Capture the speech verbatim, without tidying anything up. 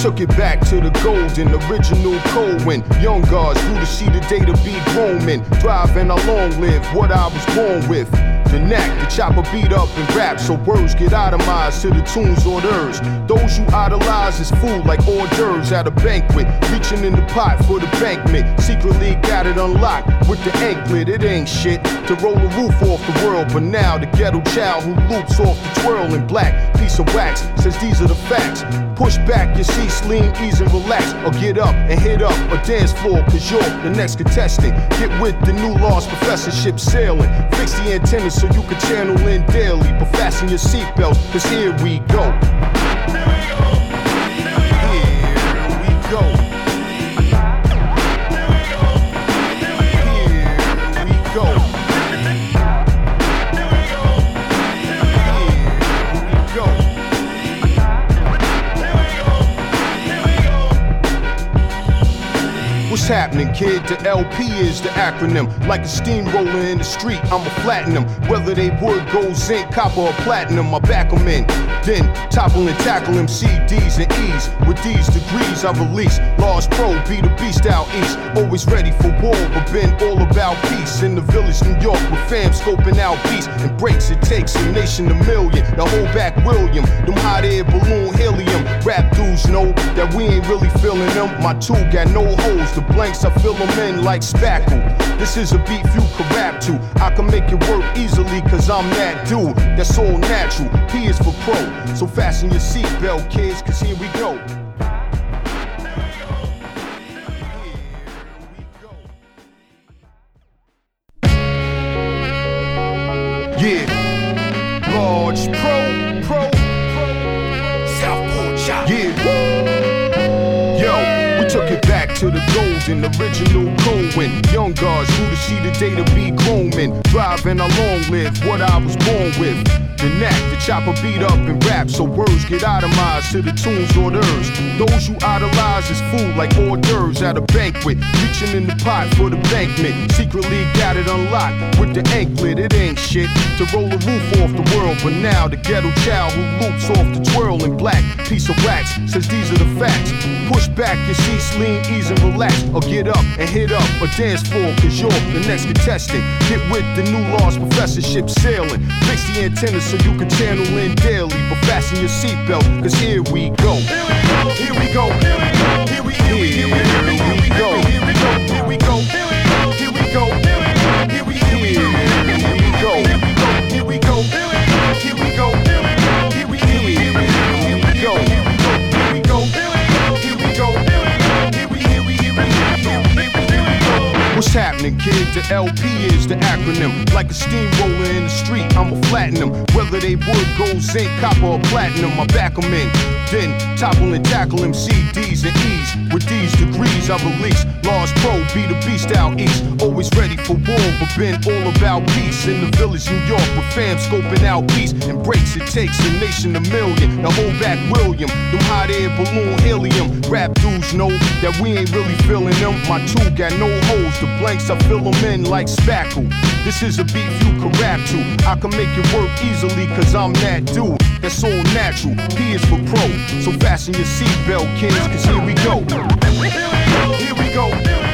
took it back to the golden original code when young guards grew to see the day to be grown men. Driving, I long live what I was born with. The knack, the chopper beat up and rap, so words get itemized to the tunes orders. Those you idolize is food like hors d'oeuvres at a banquet. Reaching in the pot for the bankment, secretly got it unlocked with the anklet. It ain't shit to roll the roof off the world, but now the ghetto child who loops off the twirling black piece of wax says these are the facts. Push back your seats, lean, ease and relax, or get up and hit up a dance floor, cause you're the next contestant. Get with the new laws professorship sailing. Fix the antennas so you can channel in daily, but fasten your seatbelts, cause here we go. Here we go. Here we go. What's happening, kid? The L P is the acronym. Like a steamroller in the street, I'ma flatten them. Whether they wood, gold, zinc, copper, or platinum, I back them in. Then topple and tackle them C Ds and E's. With these degrees I release. Large Pro, be the beast out east. Always ready for war, but been all about peace. In the village, New York, with fam scoping out peace. And breaks it takes a nation a million. Now hold back William, them hot air balloon helium. Rap dudes know that we ain't really feeling them. My tool got no holes, the blanks I fill them in like spackle. This is a beat few can rap to. I can make it work easily cause I'm that dude. That's all natural, P is for pro. So fasten your seatbelt, kids, cause here we go. Yeah, large pro, pro, pro, Southport shop. Yeah, yo, we took it back to the golden original code when young guards grew to see the day to be grown men. Driving, I long live what I was born with. The knack, the chopper beat up and rap, so words get itemized to the tunes orders. Those you idolize is food like hors d'oeuvres at a banquet. Reaching in the pot for the bankment, secretly got it unlocked with the anklet. It ain't shit to roll the roof off the world, but now the ghetto child who loops off the twirling black piece of wax says these are the facts. Push back your seats, lean, ease and relax, or get up and hit up a dance floor, cause you're the next contestant. Get with the new laws professorship sailing. Fix the antennas so you can channel in daily, but fasten your seatbelt, cause here we go. Here we go. Here we go. Here we go. Here we go. Here we go. Here we go. Here we go. Here we go. Here we go. Here we go. Here we go. Here we go. Here we go. Here we go. Here we go. What's happening, kid? The L P is the acronym. Like a steamroller in the street, I'ma flatten them. Whether they wood, gold, zinc, copper, or platinum, I back them in. Then topple and tackle them C Ds and E's. With these degrees I release. Large Pro, be the beast out east. Always ready for war, but been all about peace. In the village, New York, with fam scoping out peace. And breaks it takes a nation a million. Now hold back William, them hot air balloon helium. Rap dudes know that we ain't really feeling them. My tool got no holes, the blanks I fill them in like spackle. This is a beat you can rap to. I can make it work easily cause I'm that dude. That's all natural, P is for pro. So fasten your seatbelt, kids, cause here we go. Here we go. Here we go.